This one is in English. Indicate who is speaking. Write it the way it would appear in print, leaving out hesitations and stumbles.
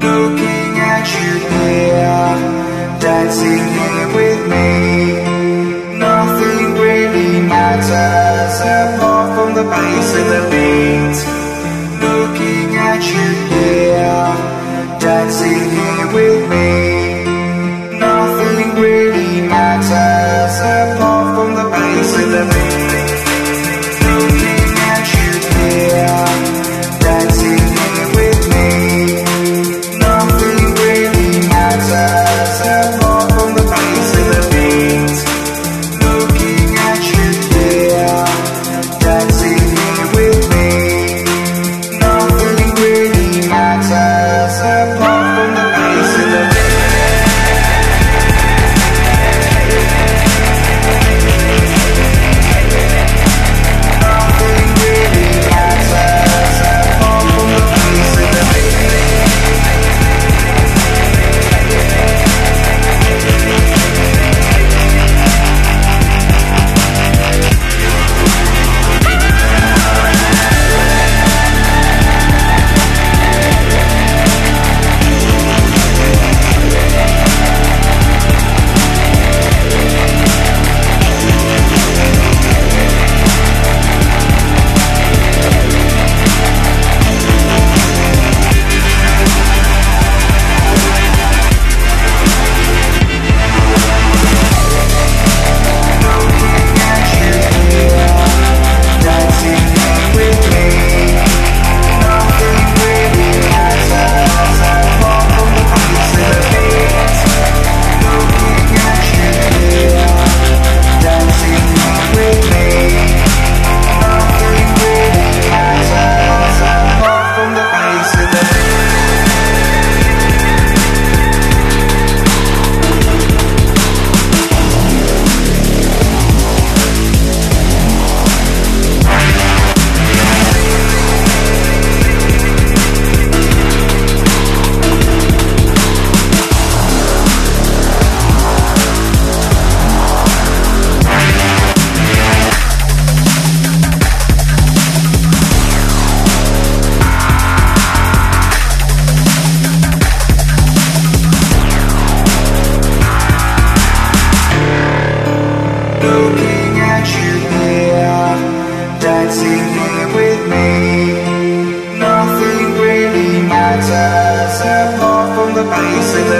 Speaker 1: Looking at you here, dancing here with me. Nothing really matters apart from the bass and the beat. Looking at you here, dancing here with me. Nothing really matters apart from the bass and the beat. Looking at you here, dancing here with me. Nothing really matters apart from the bass and the beat. Looking at you here, dancing here with me. Nothing really matters apart from the bass and the beat. Looking at you here, dancing here with me. Nothing really matters apart from the bass and the